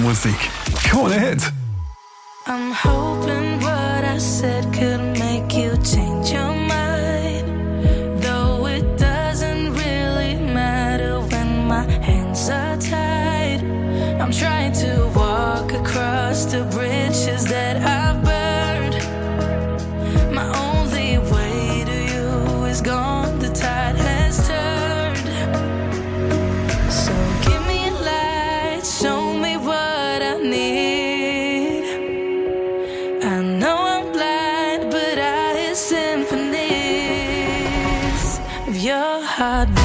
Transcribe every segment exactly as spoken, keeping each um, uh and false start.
musik. Come on, hit! I'm hoping what I said could make you change your mind, though it doesn't really matter when my hands are tied. I'm trying to walk across the bridges that I've burned. My only way to you is gone, the tide has turned. So give me a light, show me what I need. I know I'm blind, but I hear symphonies of your heartbeat.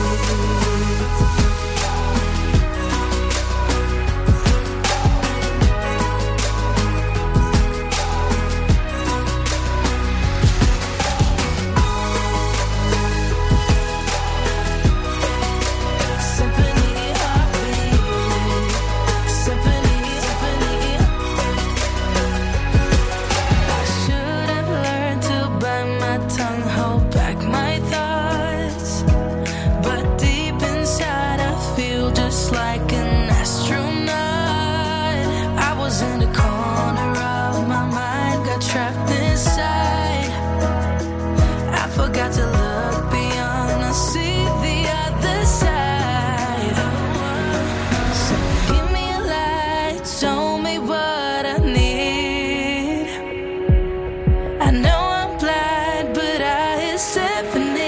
Trapped inside, I forgot to look beyond. I see the other side. So give me a light, show me what I need. I know I'm blind, but I hear symphonies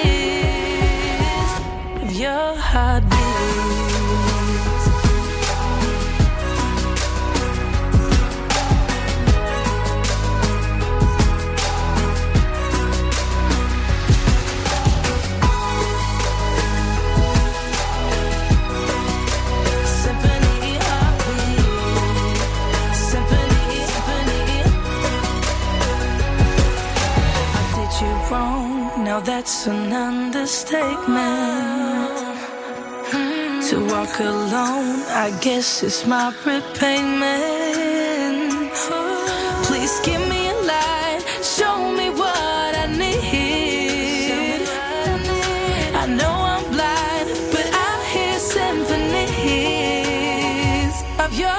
of your heartbeat. Now that's an understatement. To walk alone, I guess it's my repayment. Please give me a light, show me what I need. I know I'm blind, but I hear symphonies of your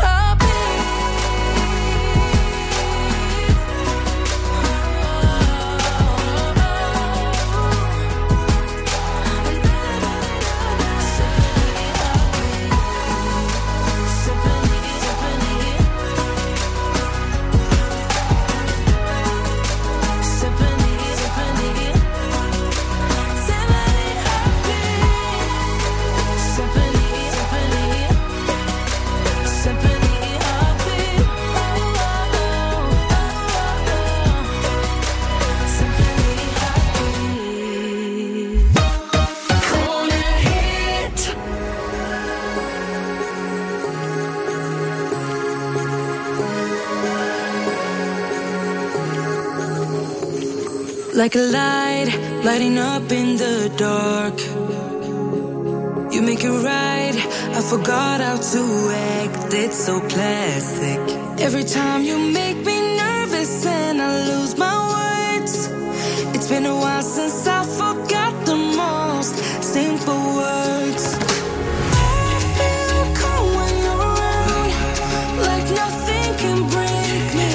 like a light, lighting up in the dark. You make it right, I forgot how to act. It's so classic. Every time you make me nervous and I lose my words. It's been a while since I forgot the most simple words. I feel calm when you're around, like nothing can break me.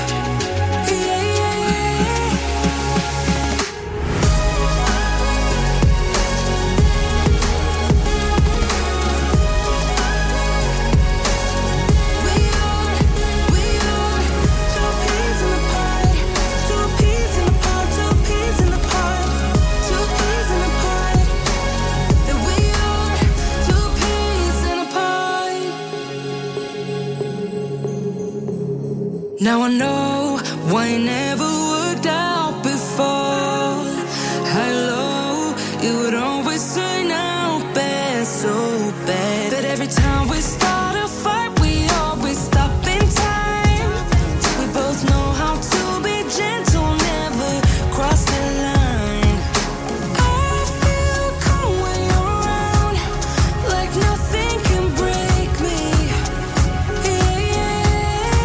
Now I know why it never worked out before. Hello, it would always turn out bad, so bad. But every time we start a fight, we always stop in time. We both know how to be gentle, never cross the line. I feel calm when you're around, like nothing can break me. Yeah, yeah.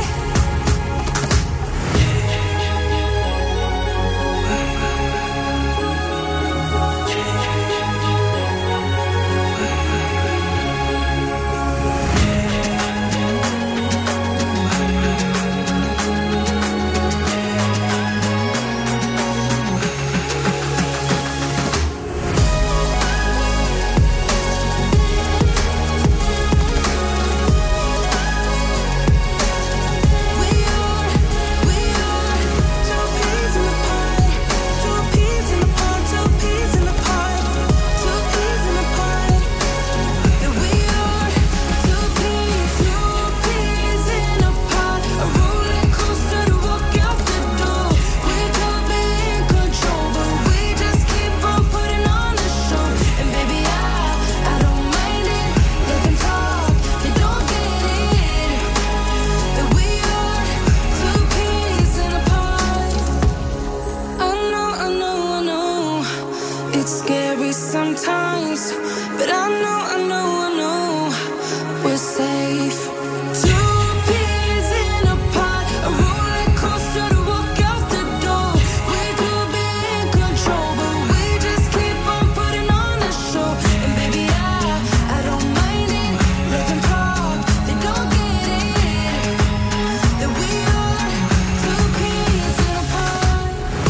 sometimes, but I know, I know, I know we're safe. Two peas in a pod, a roller coaster to walk out the door. We could be in control, but we just keep on putting on a show. And baby, I, I don't mind it. Let them talk, they don't get it. That we are two peas in a pod.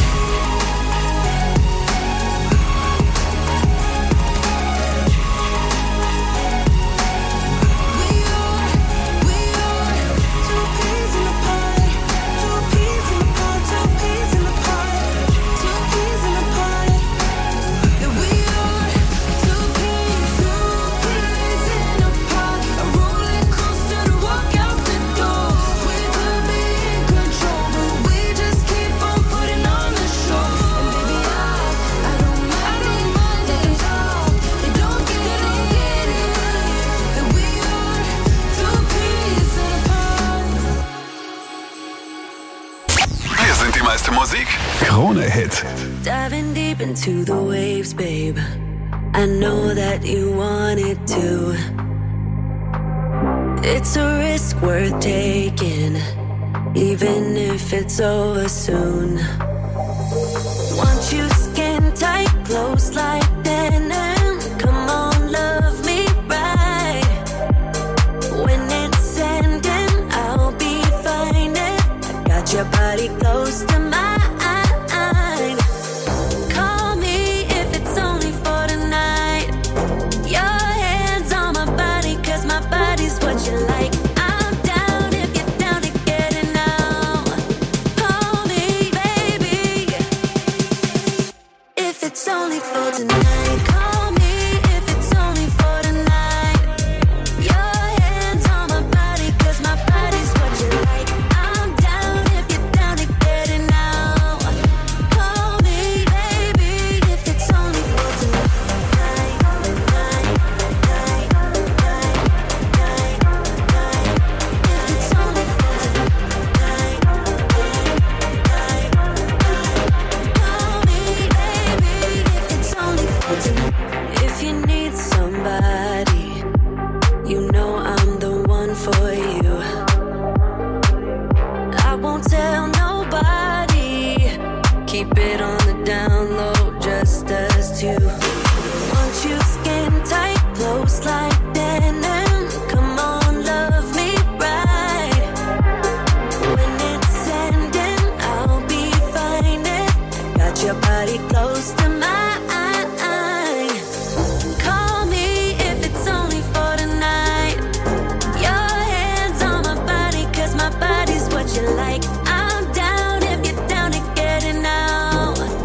Musik, Krone Hit. Diving deep into the waves, babe. I know that you wanted to. It's a risk worth taking, even if it's over soon. Want you skin tight, close like denim. Come on, love me right. When it's ending, I'll be fine. I got your body close to mine. Call me if it's only for tonight. Your hands on my body, cause my body's what you like. I'm down if you're down to get it now. Call me, baby, if it's only for tonight. Call me if it's only for tonight. Your hands on my body, cause my body's what you like. I'm down if you're down to get it now. Call me, baby, if it's only for tonight. Night, night, night, night, night. If it's only for tonight. Night, night, call me, baby, if it's only for tonight. If you need somebody, you know I'm the one for you. I won't tell nobody. Keep it on the down low, just us two. Want you skin tight, close like denim. Come on, love me right. When it's ending, I'll be fine. I got your body close to mine. Call me if it's only for tonight. Your hands on my body, cause my body's what you like. I'm down if you're down to get it now.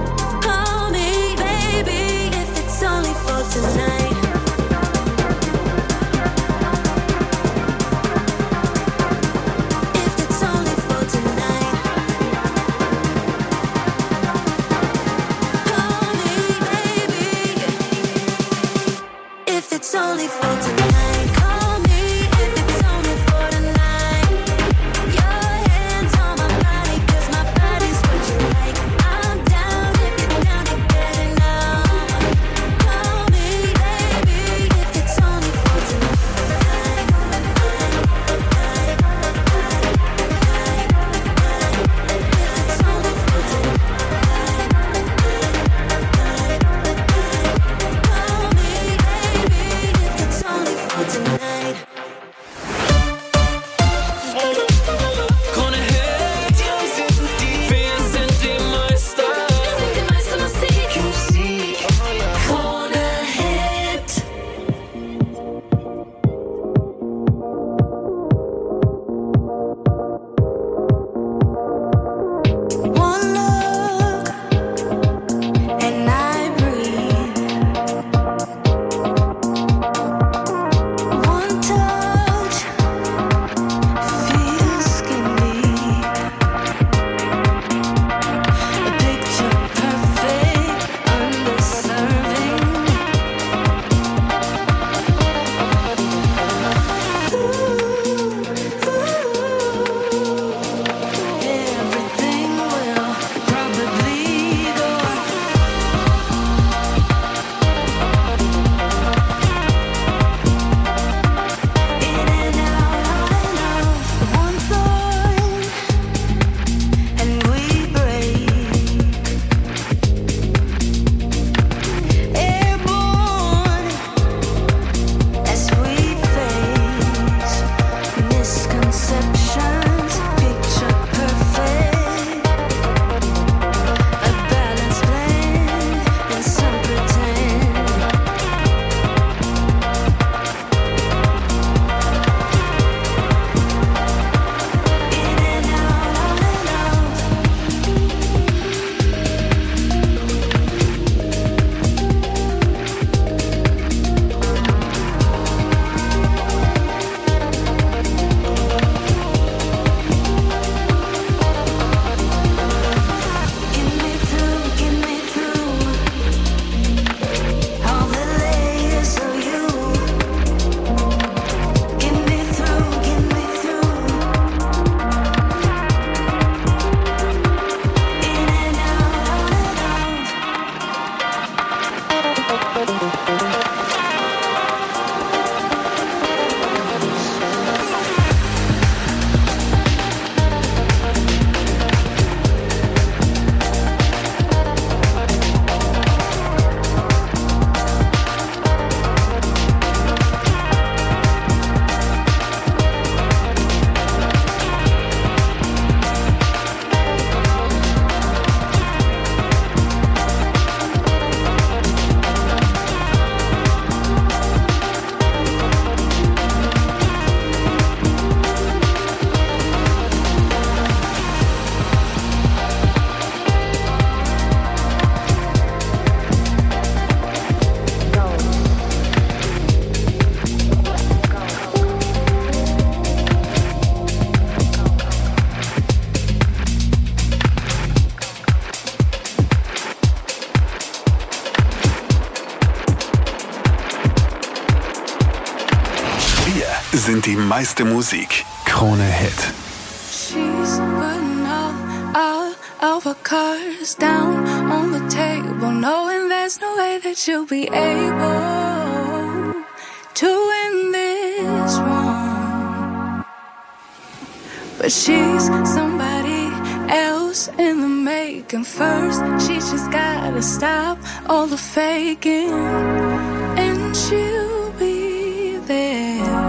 meiste Musik. Krone Hit. She's putting all, all of her cards down on the table, knowing there's no way that she'll be able to win this one. But she's somebody else in the making. First, she just gotta stop all the faking, and she'll be there.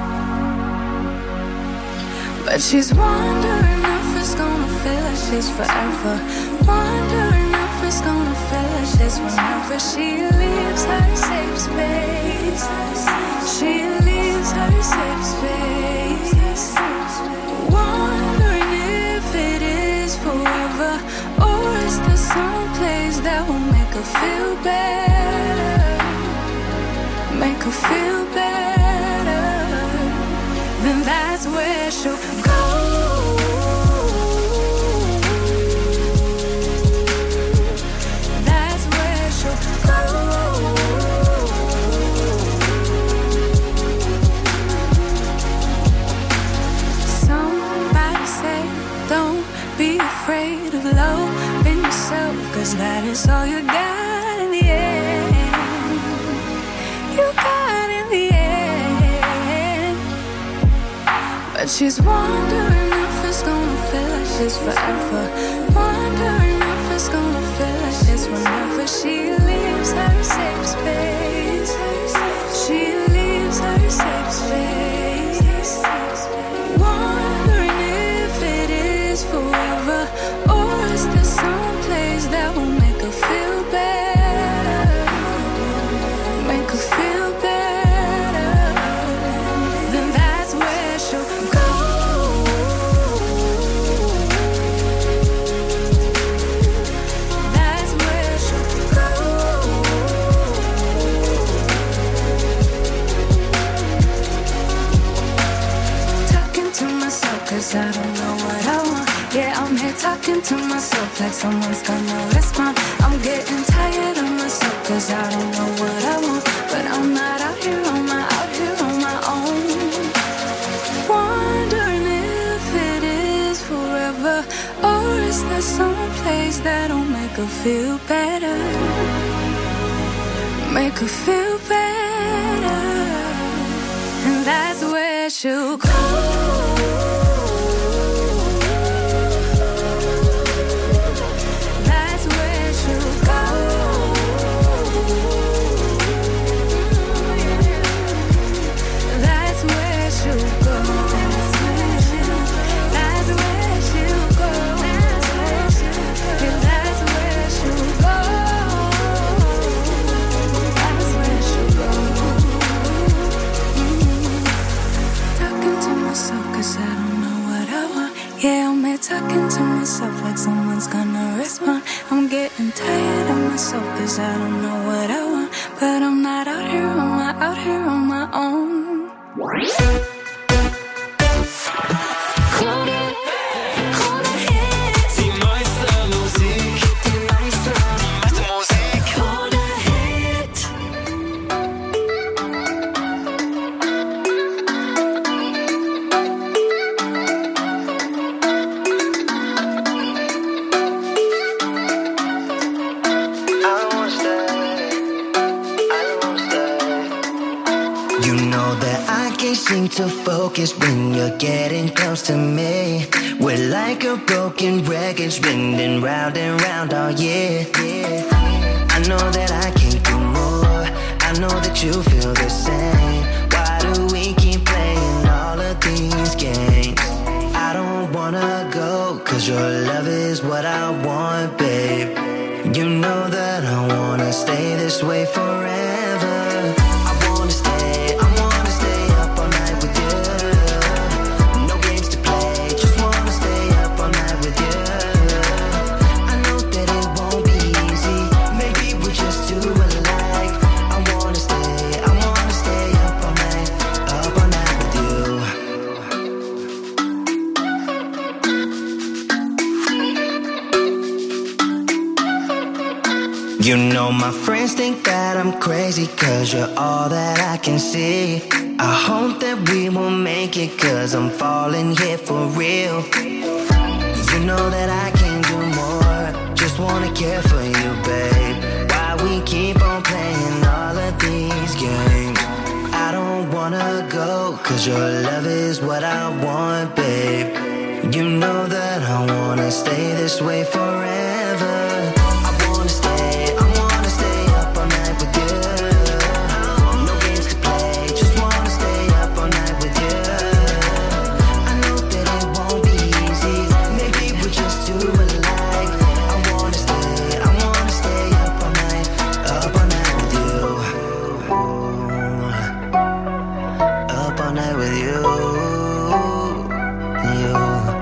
But she's wondering if it's gonna feel like she's forever. Wondering if it's gonna feel like she's whenever she leaves her safe space. She leaves her safe space. Wondering if it is forever, or is there some place that will make her feel better? Make her feel better. Then that's where she'll go. That's where she'll go. Somebody say, don't be afraid of loving yourself, 'cause that is all you got in the end. You got in the end. But she's wondering if it's gonna feel like she's forever. Wondering if it's gonna feel like she's whenever she leaves her safe space. She leaves her safe space. Wondering if it is forever, or is there some place that will make her feel better? Make her feel better. Then that's where she'll go. That's where she'll go. Talking to myself 'cause I don't know what I want. Yeah, I'm here talking to myself like someone's gonna respond. I'm getting tired of myself 'cause I don't know what I want. But I'm not out here on my, out here on my own. Wondering if it is forever, or is there some place that'll make her feel better? Make her feel better. And that's where she'll go. That's where she'll go. That's where she'll go. That's where she'll go. Yeah, that's where she'll go. That's where she'll go. Talking to myself 'cause I don't know what I want. Yeah, I'm here talking to myself like someone's gonna respond. I'm getting tired of myself 'cause I don't know what I want. But I'm not out here on my, out here on my own. Die meiste Musik. Die meiste, die meiste Musik. Krone Hit. You know that I can't seem to focus when you're getting close to me. We're like a broken record spinning round and round all year. I know that I can't do more. I know that you feel the same. Why do we keep playing all of these games? I don't wanna go, 'cause your love is what I want, babe. You know that I wanna stay this way forever. I wanna stay, I wanna stay up all night with you. No games to play, just wanna stay up all night with you. I know that it won't be easy, maybe we're just too alike. I wanna stay, I wanna stay up all night, up all night with you. You know my friends think that I'm crazy, cause you're all that I can see. I hope that we will make it, cause I'm falling here for real. You know that I can do more, just wanna care for you, babe. Why we keep on playing all of these games? I don't wanna go, cause your love is what I want, babe. You know that I wanna stay this way forever. I wanna stay, I wanna stay up all night with you. No games to play, just wanna stay up all night with you. I know that it won't be easy, maybe we're just too alike. I wanna stay, I wanna stay up all night, up all night with you. Up all night with you, you.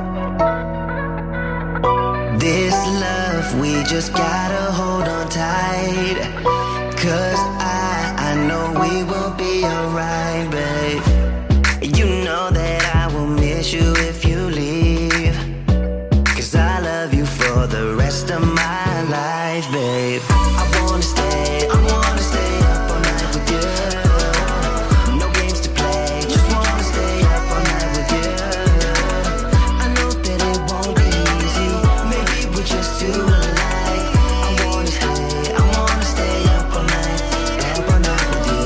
This love, we just gotta hold on tight. Cause I, I know we will be alright, babe. You know that I will miss you if you leave. Cause I love you for the rest of my life, babe. I wanna stay, I wanna stay up all night with you. No games to play, just wanna stay up all night with you. I know that it won't be easy, maybe we're just too alike. I wanna stay, I wanna stay up all night, up all night with you.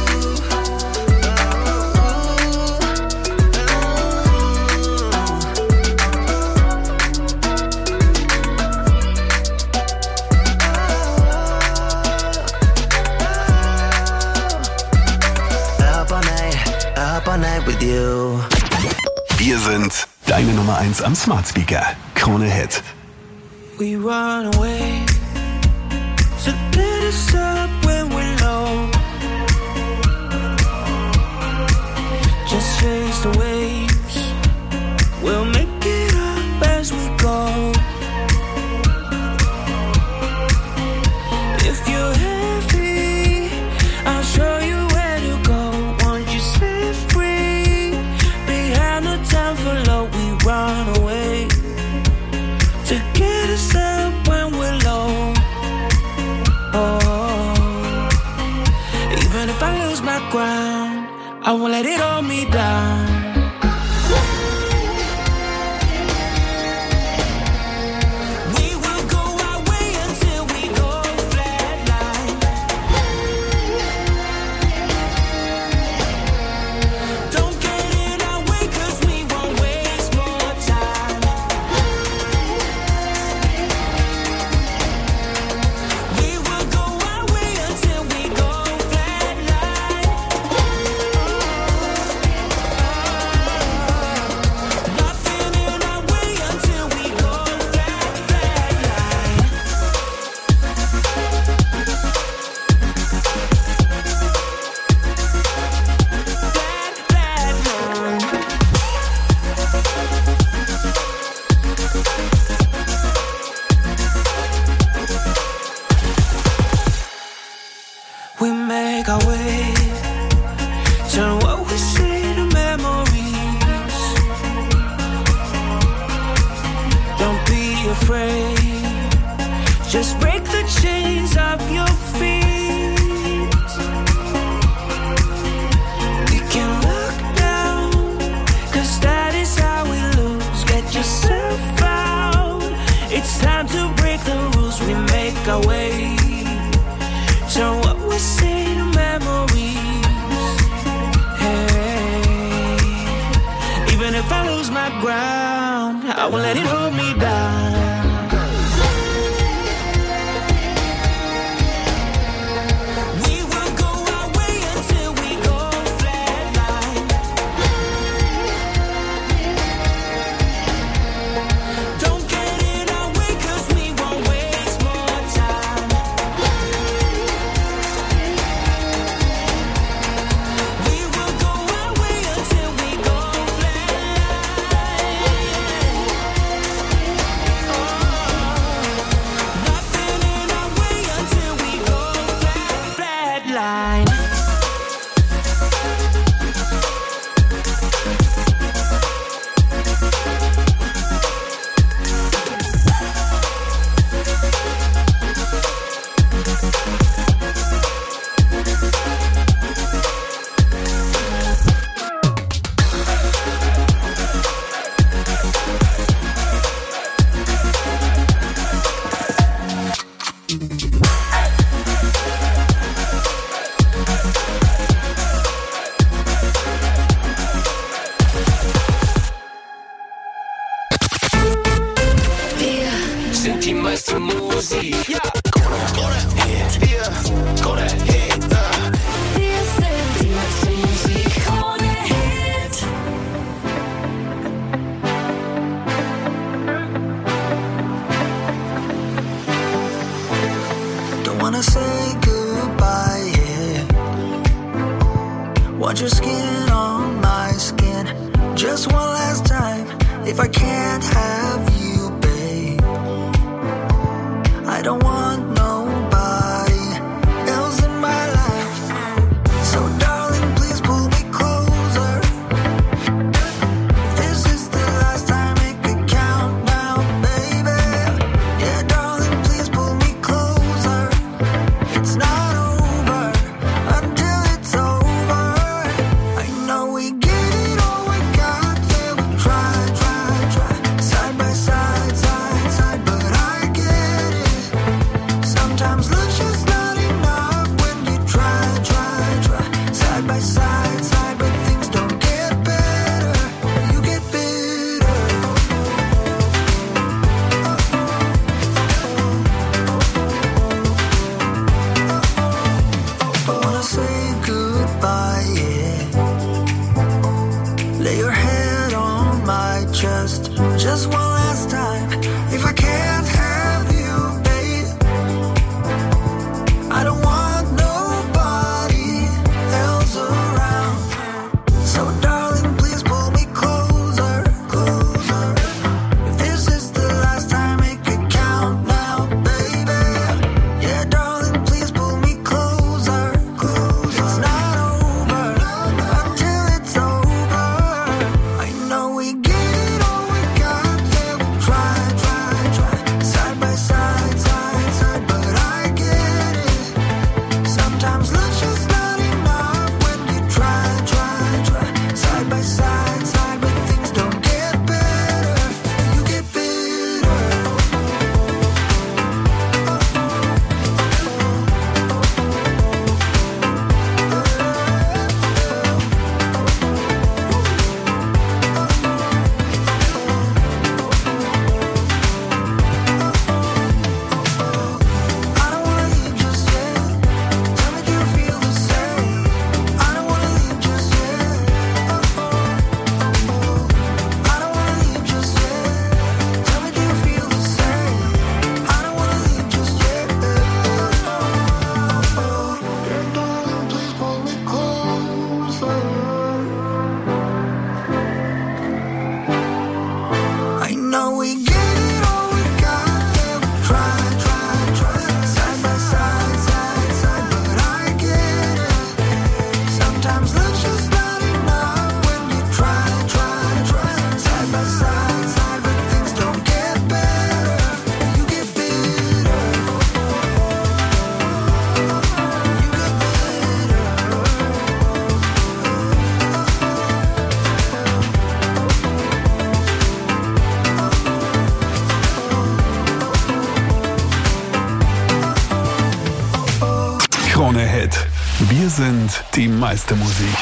Up all night, up all night with you. Wir sind deine Nummer eins am Smart Speaker. Krone Hit. We run away to get us up when we're low. Just chase the waves, we'll make it up as we go. If you're heavy, I'll show you where to go. Won't you set free? Behind the time for love, we run away to get us up when we're low. Oh, even if I lose my ground, I won't let it hold me down. We will go our way until we go flatline. Don't get in our way, cause we won't waste more time. We will go our way until we go flatline. Nothing in our way until we go flat, flatline. Flat, flatline. We make our way, turn what we say to memories. Don't be afraid, just break the chains of your feet. We can look down, cause that is how we lose. Get yourself out, it's time to break the rules. We make our way, turn what we say to memories. Hey, even if I lose my ground, I won't let it hold me down. We will go our way until we go flatline. Don't get in our way, cause we won't waste more time. We will go our way until we go flatline. sind die meiste Musik. Ja, Krone-Hit, hier, Krone-Hit, da. Wir sind die meiste Musik. Krone-Hit. Don't wanna say goodbye, yeah. Want your skin on my skin. Just one last time. If I can't have you, babe, I don't want nobody else in my life. So darling, please pull me closer. This is the last time, make it count now, baby. Yeah, darling, please pull me closer. It's not over until it's over. I know we get it all we got, yeah, we try, try, try. Side by side, side, side, but I get it. Sometimes love's just not enough when you try, try, try. Side by side, side, but things don't get better. You get bitter. Don't wanna say goodbye, yeah. Lay your head on my chest. Just one last time. If I can't have you, babe, I don't want nobody else around. So darling, please pull me closer, closer. If this is the last time, make it count now, baby. Yeah, darling, please pull me closer, closer. It's not over until it's over. I know we get it all we got, yeah, we try, try, try. Side by side, side, side, but I get it. Sometimes love's just not enough when you try, try, try. Side by side, side, but things don't get better. You get bitter. I don't wanna leave just yet. Tell me, do you feel the same? I don't wanna leave just yet. I don't wanna leave just yet. Tell me, do you feel the same? I don't wanna leave just yet. Darling, please pull me closer. I know we get it all we got, yeah, we try, try, try. Side by side, side, side, but I get it. Sometimes love's just not enough when you try, try, try. Side by side, side, but things don't get better. You get bitter. You get Krone-Hit. Wir sind die meiste Musik.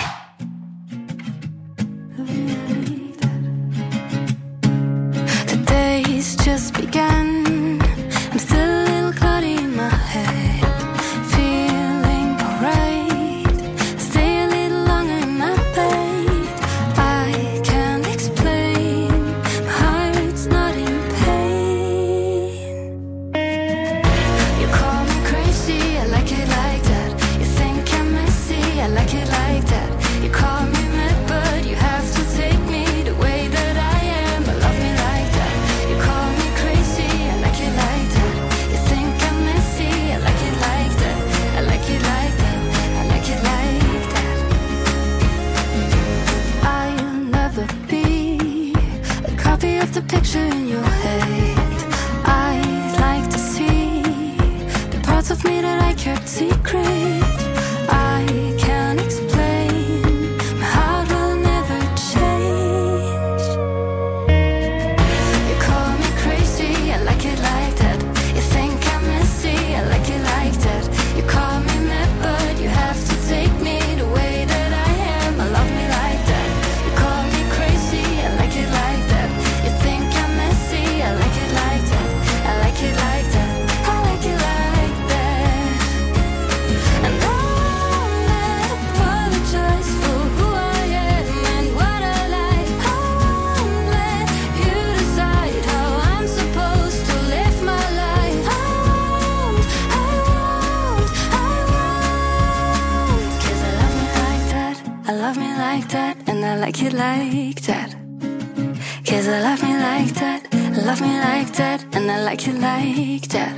The day's just begun. I'm still a little cloudy in my head. Feeling alright. Stay a little longer in my bed. I can't explain. My heart's not in pain. You call me crazy, I like it like that. You think I'm messy, I like it like that. You call me mad, but you have to take me the way that I am. I love me like that. You call me crazy, I like it like that. You think I'm messy, I like it like that. I like it like that. I like it like that. I'll never be a copy of the picture in your head. I'd like to see the parts of me that I kept secret. I can't explain. My heart will never change. You call me crazy, I like it like that. You think I'm messy, I like it like that. You call me mad, but you have to take me the way that I am. I love me like that. You call me crazy, I like it like that. You think I'm messy, I like it like that. I like like it like that. Cause I love me like that, love me like that, and I like it like that.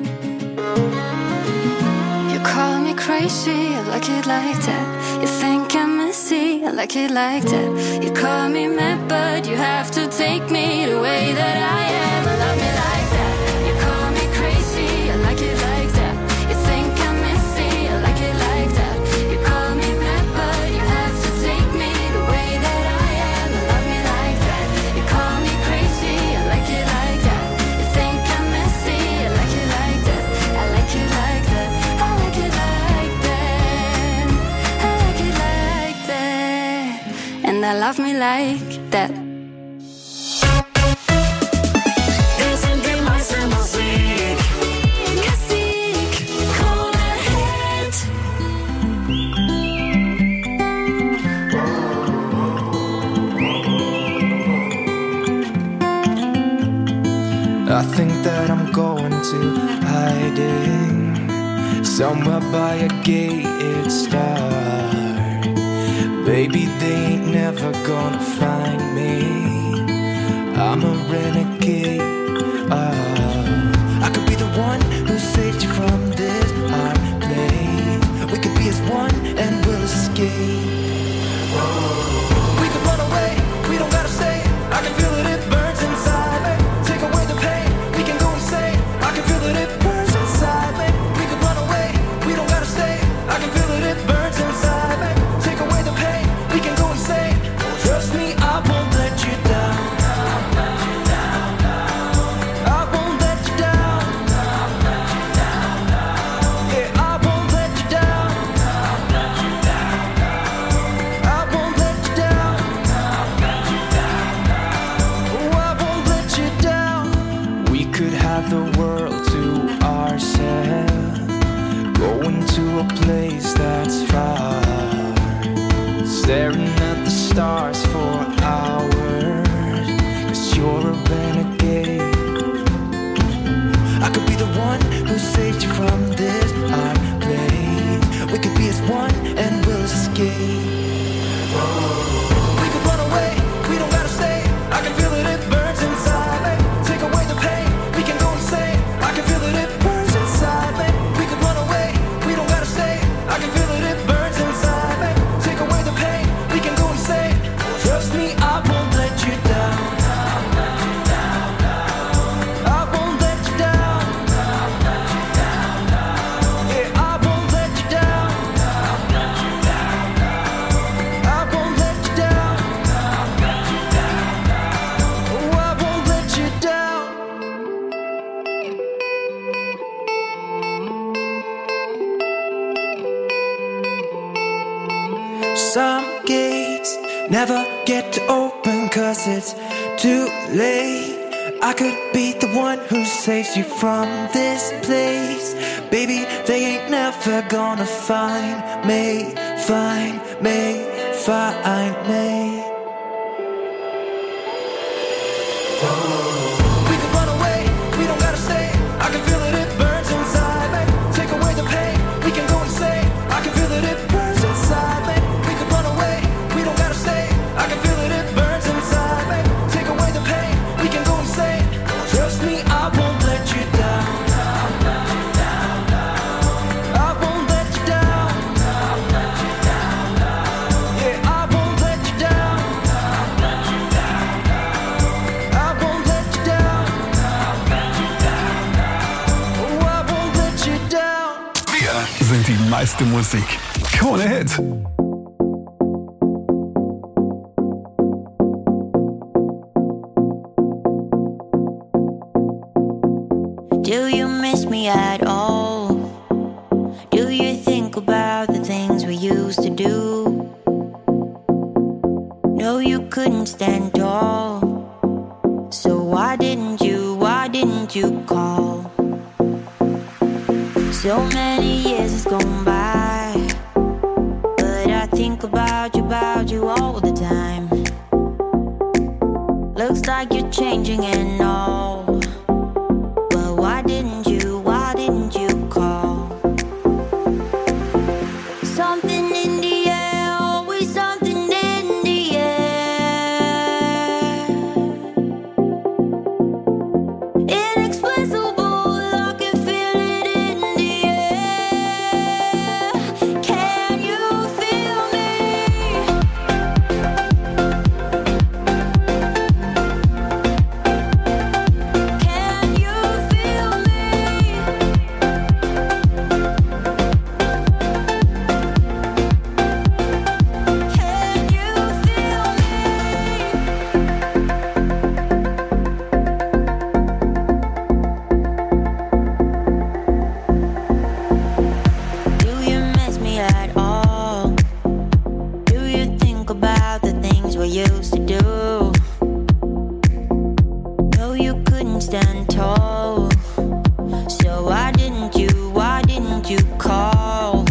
You call me crazy, I like it like that. You think I'm messy, I like it like that. You call me mad, but you have to take me the way that I am. I love me like that. You call me crazy, I like it like that. You think I'm messy, I like it like that. You call me mad, but you have to take me the way that I am. I love me like that. You call me crazy, I like it like that. You think I'm messy, I like it like that. I like it like that. I like it like that. I like it like that. And I love me like that. I think that I'm going to hiding somewhere by a gated star. Baby, they ain't never gonna find me. I'm a renegade. Oh, I could be the one who saved you from this hard place. We could be as one and we'll escape. We could run away, we don't gotta stay. I can feel it, it burns inside me. Take away the pain, we can go insane. I can feel it, it burns inside me. We could run away, we don't gotta stay. I can feel it, it burns inside me. Take away the pain, we can go insane. Trust me, I won't let you down. I won't let you down. Yeah, I won't let you down. I won't let you down. Oh, I won't let you down. We could have the world to ourselves, going to a place that's far, staring at the stars for hours. Cause you're a renegade. I could be the one who saved you from this hard place. We could be as one and we'll escape. We could run away, we don't gotta stay. I can feel it, it burns inside me. Take away the pain, we can go insane. I can feel it, it burns inside me. We could run away, we don't gotta stay. I can feel it, it burns inside me. Take away the pain, we can go insane. Trust me, I won't let you down. I won't let you down. Yeah, I won't let you down. I won't let you down. Oh, I won't let you down. Some gates never get to open cause it's too late. I could be the one who saves you from this place. Baby, they ain't never gonna find me, find me, find me. We could run away, we don't gotta stay. I can feel it, it burns inside me. Take away the pain, we can go insane. I can feel it, it burns inside me. We could run away, we don't gotta stay. I can feel it, it burns inside me. Take away the pain, we can go insane. Trust me, I won't let you down. I won't let you down. Yeah, I won't let you down. I won't let you down. Oh, I won't let you down. Wir sind die meiste Musik. Krone Hit. Do you miss me at all? Do you think about the things we used to do? No, you couldn't stand tall. So why didn't you, why didn't you call? So many years has gone by, but I think about you, about you all the time. Looks like you're changing and all, but why didn't you, why didn't you call? Something in the air, always something in the air. won't stand tall. So why didn't you, why didn't you call?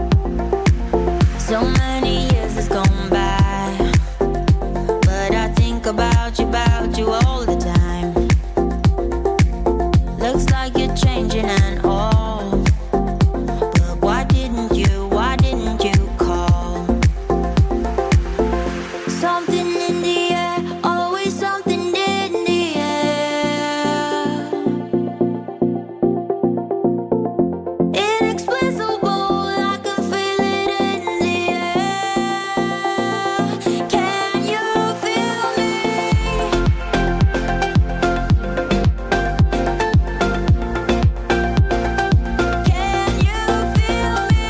So many years has gone by, but I think about you, about you all the time. Looks like you're changing and all, but why didn't you, why didn't you call? Something in the air, always something in the air. Inexplicable, I can feel it in the air. Can you feel me? Can you feel me?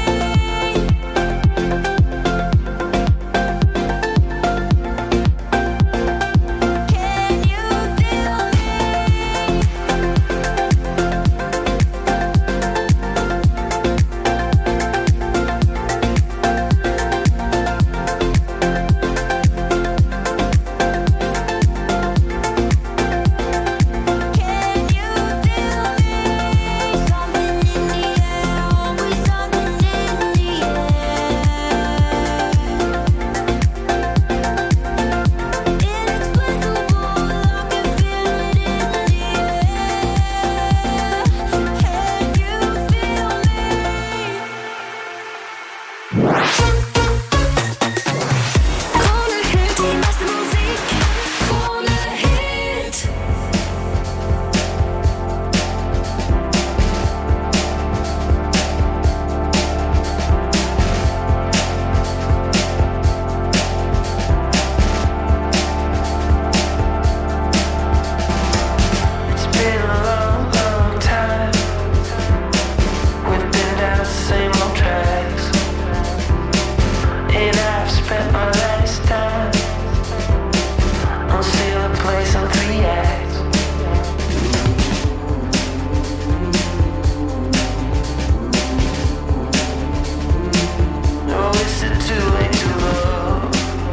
Can you feel Can you feel me? Something in the air, always something in the air. Inexplicable, I can feel it in the air. Can you feel me? Corner Hit, die beste Musik. Corner Hit. It's been a long, long time. We've been down the same old tracks, and I've spent my last time on steal a place on three acts. Oh, is it too late to love?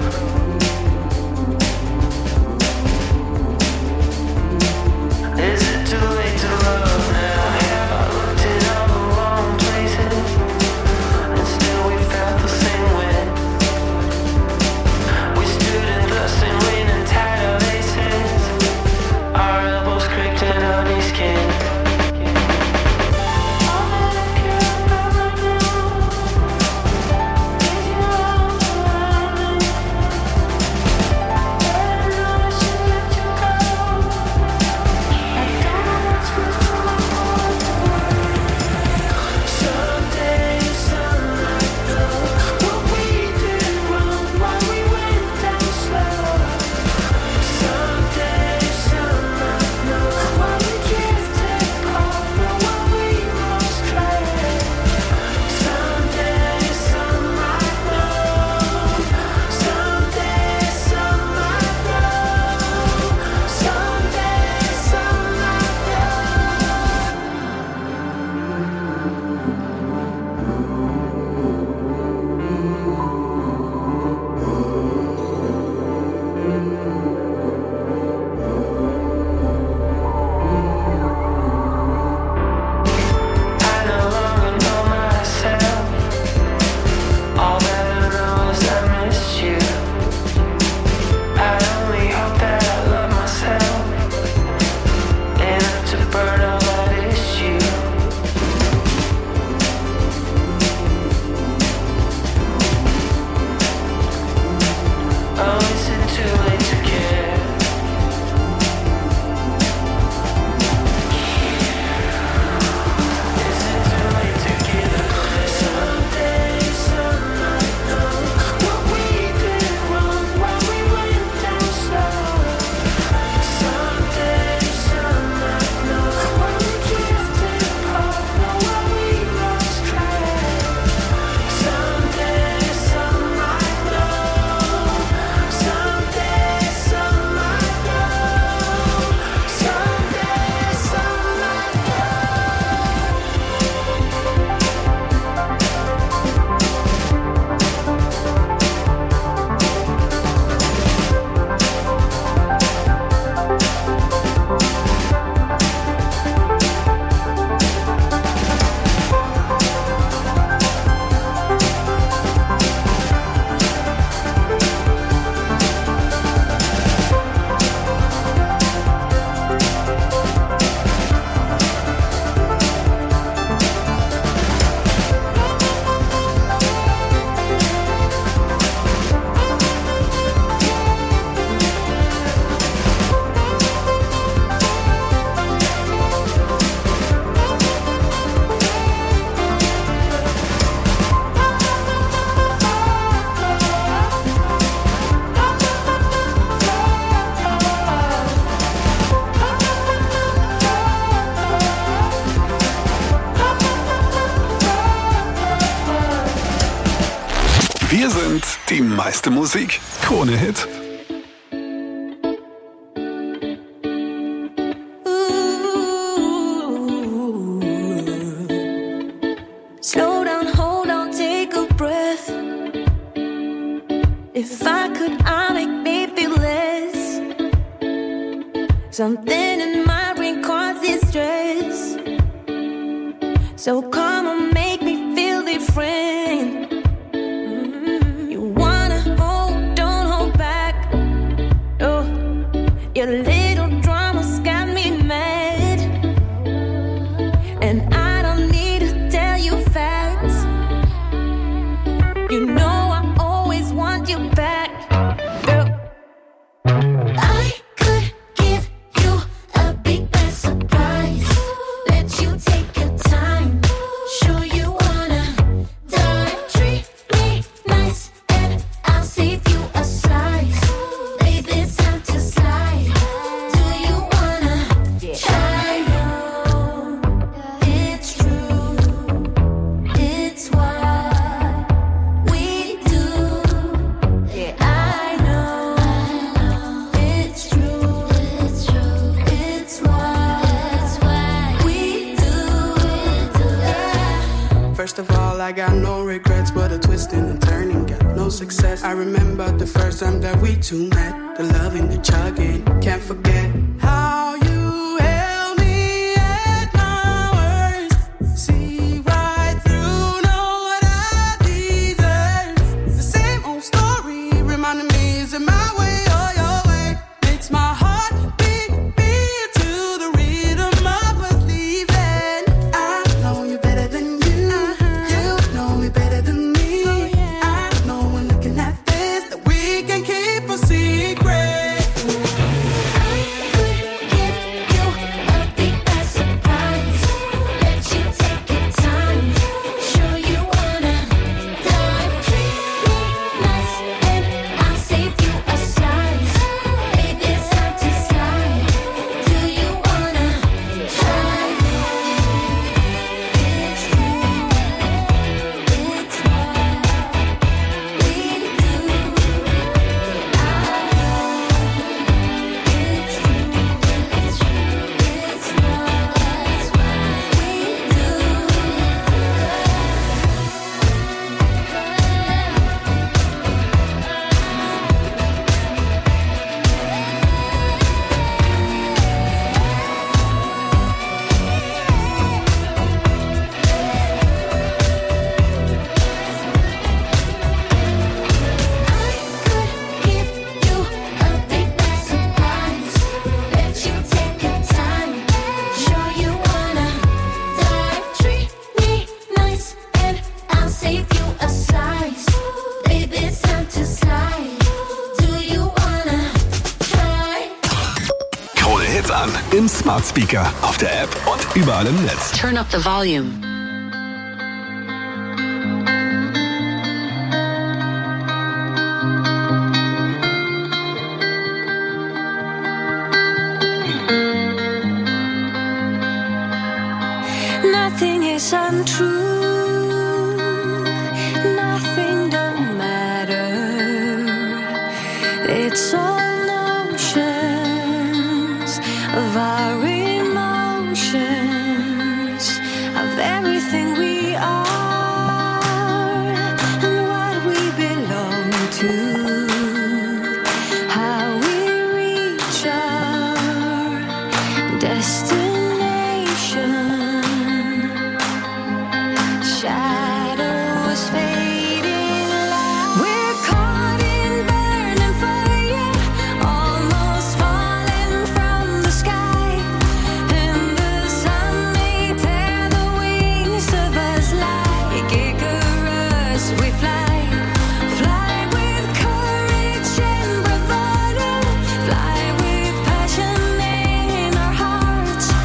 Is it too late to love now? Have I looked in all the wrong places, and still we felt the same way? We stood in the same rain and tied our laces, our elbows scraped in honey skin. All that I care about right now is your arms around me. But I know I should let you go. I don't know what's wrong with someday, sunlight though. What we did wrong, why we went down slow. Someday, sunlight know why we drifted Wir sind die meiste Musik. Krone Hit. Slow down, hold on, take a breath. If I could, I'd make me feel less. Something in my brain causes stress. So come on, make me feel different. Mm, You wanna hold, don't hold back. Oh, your little drama's got me mad. And I don't need to tell you facts. You know I always want you back, girl. I could give you a big bad surprise. Let you take your time. Sure you wanna dive. Treat me nice and I'll save you a slice. Baby, it's time to slide. Do you wanna try? It's true. It's what we do. Yeah, I know. It's true. It's true. It's what we do. First of all, I got no regrets, but a twisting and turning, got no success. I remember the first time that we two met, the loving, the chugging. Can't forget how you held me at my worst. See right through, know what I deserve. The same old story, reminding me, is it my way or your way? It's my heart beat, beat to the rhythm of us leaving. I know you better than you. You know me better than me. I know when looking at this that we can keep a secret. I could give you a big bad surprise. Let you take your time. Sure you wanna dive. Treat me nice and I'll save you a slice. Baby, it's time to slide. Do you wanna try? It's true. It's what we do. I It's true, it's true, it's give you a big bad surprise. Let you take your time. Sure you wanna dive. Treat me nice and I'll save you a slice. Baby, it's time to slide. Do you wanna try? Krone Hit an. Im Smart Speaker, auf der App und überall im Netz. Turn up the volume. Nothing is untrue. Nothing don't matter. It's all notions of our emotions, of everything we are and what we belong to. How we reach our destination. Shadows fading light. We're caught in burning fire, almost falling from the sky. And the sun may tear the wings of us like Icarus. We fly, fly with courage and bravado, fly with passion in our hearts.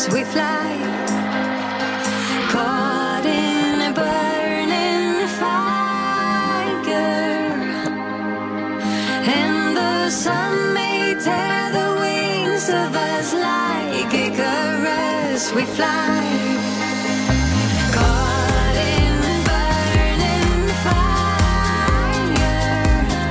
we fly. Caught in a burning fire, and the sun may tear the wings of us like Icarus, we fly. Caught in burning fire,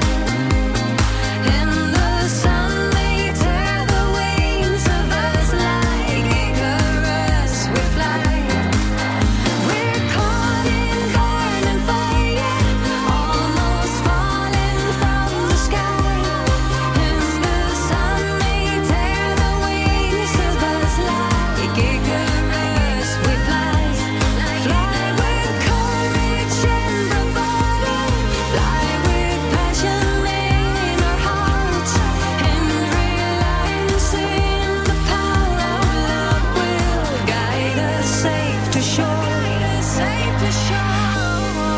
and the sun may tear the wings of us like Icarus, we fly. We're caught in burning fire, almost falling from the sky, and the sun may tear the wings of us like Icarus, we fly. Fly with courage and bravado, fly with passion in our hearts, and realizing the power of love will guide us safe to shore, safe to shore.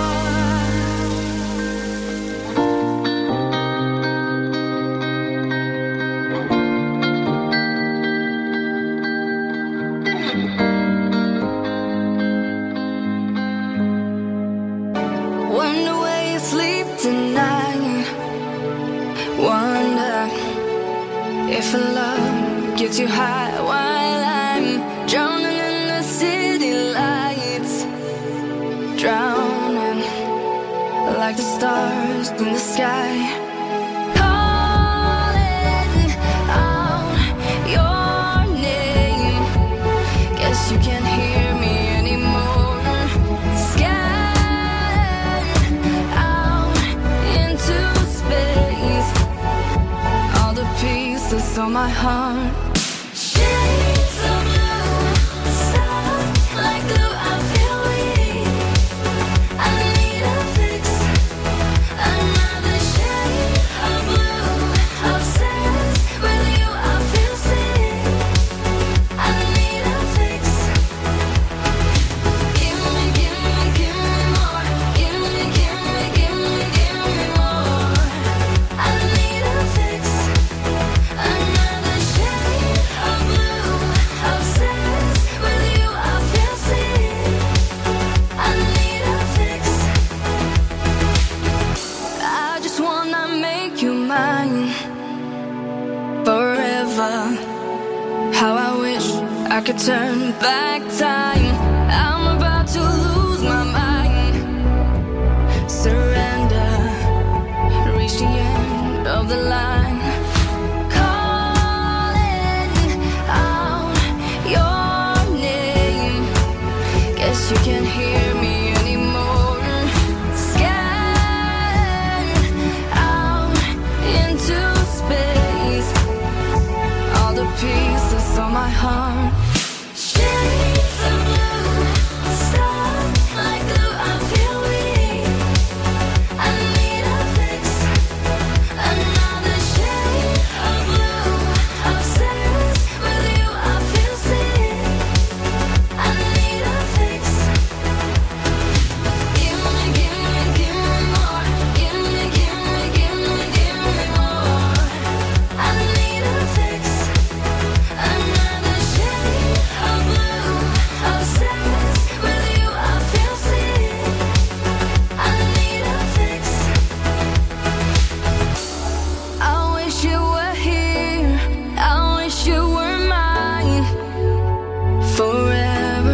Wonder where you sleep tonight. Wonder if love gets you high while I'm drowning in the city lights, drowning like the stars in the sky. Calling out your name, guess you can't hear me anymore. Scattered out into space, all the pieces of my heart. Shades of blue, stuck like glue, I feel weak. I need a fix, another shade of blue. Obsessed with you, I feel sick. I need a fix. Give me, give me, give me more. Give me, give me, give me, give me more. I need a fix, another shade of blue. Obsessed with you, I feel sick. I need a fix. I just wanna make you mine forever. How I wish I could turn back time. I'm about to lose my mind. Surrender, reach the end of the line. Calling out your name, guess you can't hear me anymore. Scattered out into space, all the pieces of my heart. Shades of blue, stuck like glue, I feel weak. I need a fix, another shade of blue. Obsessed with you, I feel sick. I need a fix. Give me, give me, give me more. Give me, give me, give me, give me more. I need a fix, another shade of blue. Obsessed with you, I feel sick. I need a fix. I wish you were here. I wish you were mine forever.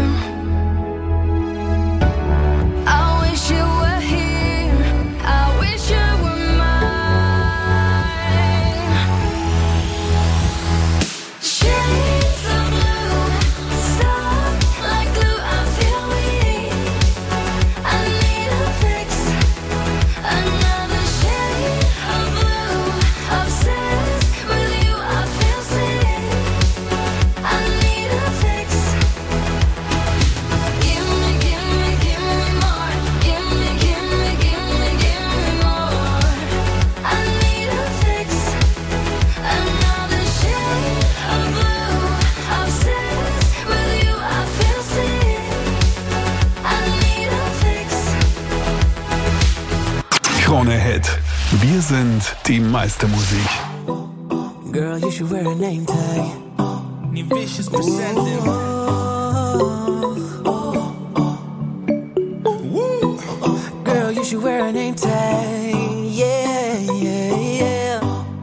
I wish you were here. I wish you were mine. Shades of blue, stuck like glue, I feel weak. I need a fix, another shade of blue. Obsessed with you, I feel sick. I need a fix. Give me, give me, give me more. Give me, give me, give me, give me more. I need a fix, another shade of blue. Obsessed with you, I feel sick. I need a fix. Krone Hit. Wir sind die meiste Musik. Girl, you should wear a name tag. Rodney Vicious presenting. Girl, you should wear a name tag. Yeah, yeah, yeah.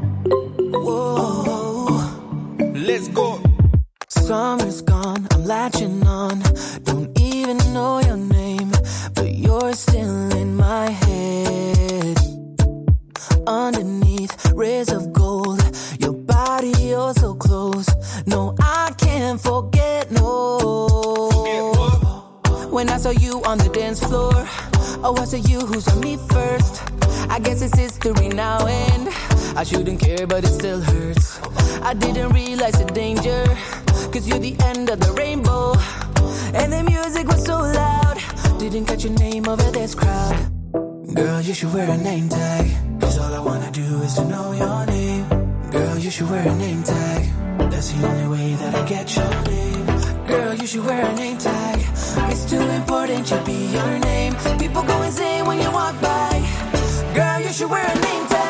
Whoa. Let's go. Summer's gone, I'm latching on. Don't even know your name, but you're still in my head. Underneath rays of gold, your body oh so close. No, I can't forget, no. Forget what? When I saw you on the dance floor, oh, was it you who saw me first? I guess it's history now and I shouldn't care, but it still hurts. I didn't realize the danger, cause you're the end of the rainbow. And the music was so loud, didn't catch your name over this crowd. Girl, you should wear a name tag, cause all I wanna do is to know your name. Girl, you should wear a name tag, that's the only way that I get your name. Girl, you should wear a name tag, it's too important to be your name. People go insane when you walk by. Girl, you should wear a name tag.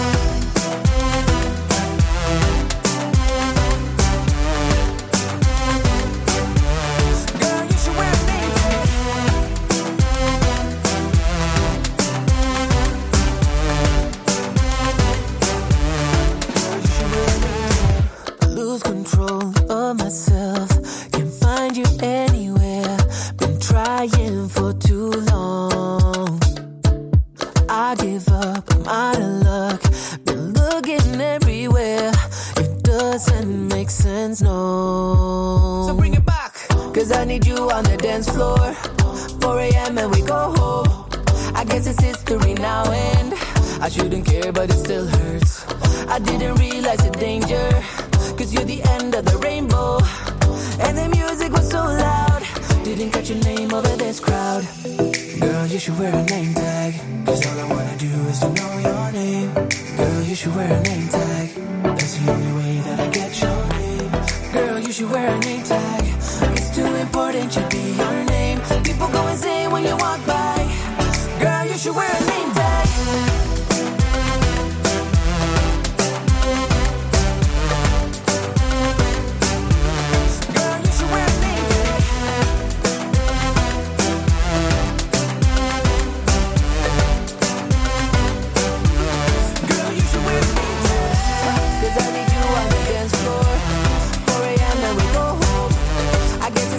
For too long, I give up, I'm out of luck. Been looking everywhere, it doesn't make sense, no. So bring it back, cause I need you on the dance floor. four a.m. and we go home. I guess it's history now and I shouldn't care, but it still hurts. I didn't realize the danger, cause you're the end of the rainbow. And the music was so loud, didn't catch your name over this crowd. Girl, you should wear a name tag, cause all I wanna do is to know your name. Girl, you should wear a name tag, that's the only way that I get your name. Girl, you should wear a name tag, it's too important to be your name. People go insane when you walk by. Girl, you should wear a name tag.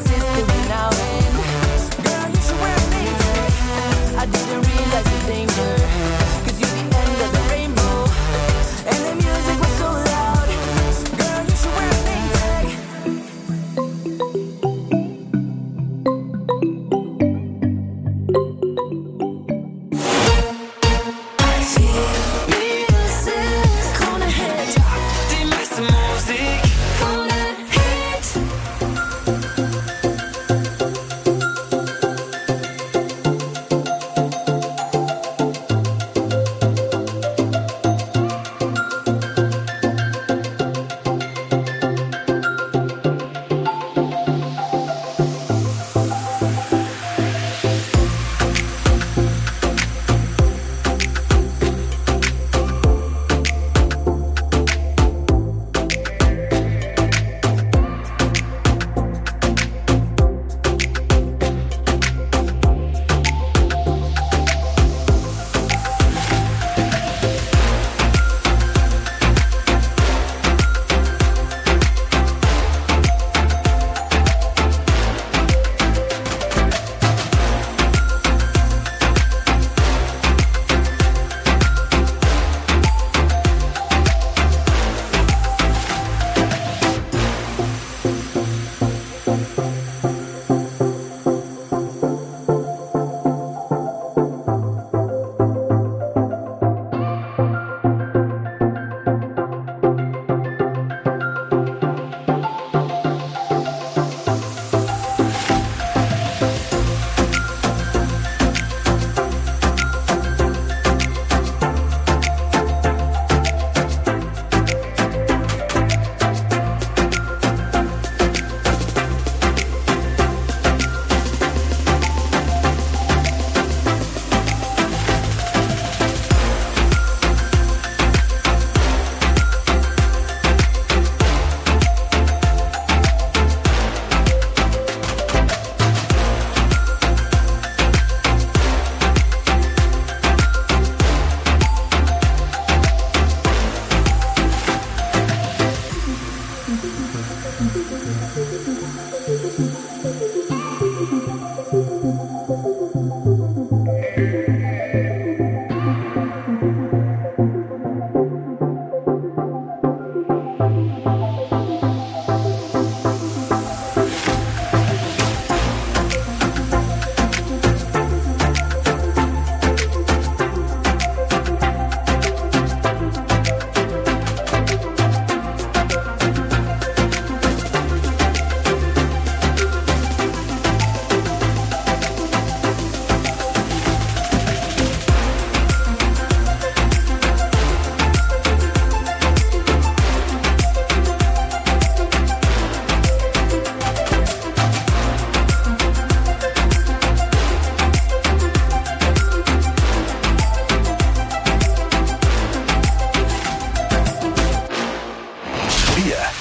Danger.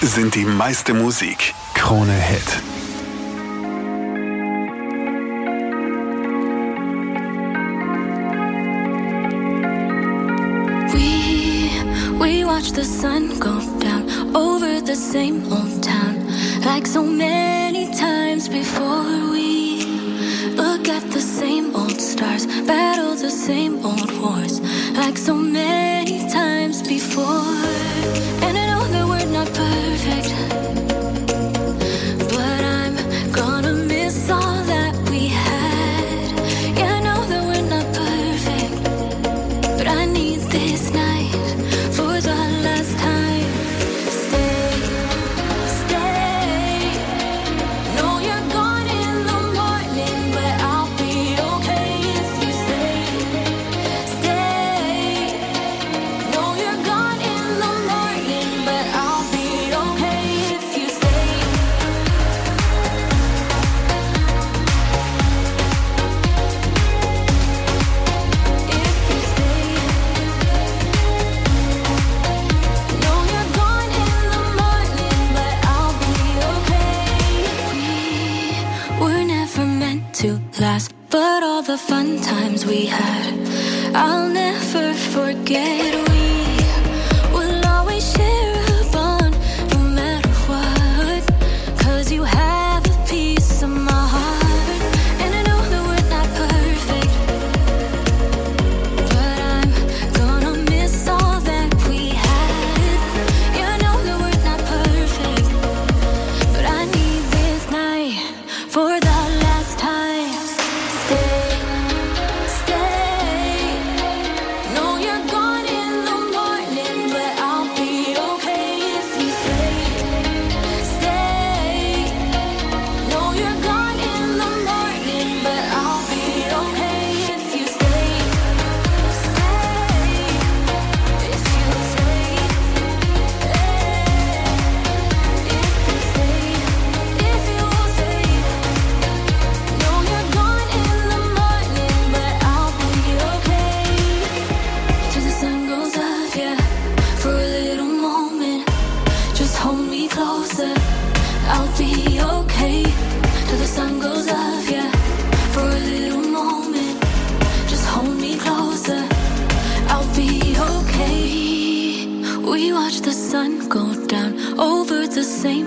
sind die meiste Musik. Krone Hit. We watch the sun go down over the same old town, like so many times before. We look at the same old stars, battle the same old wars, like so many times before. And I know that we're not perfect, but I'm gonna miss all that we had. Yeah, I know that we're not perfect, but I need this night for the last time. Stay, stay. No, you're gone in the morning, but I'll be okay if you stay. Stay. No, you're gone in the morning, but I'll be okay if you stay. If you stay. No, you're gone in the morning, but I'll be okay. We were never meant to last, but all the fun times we had, I'll never forget.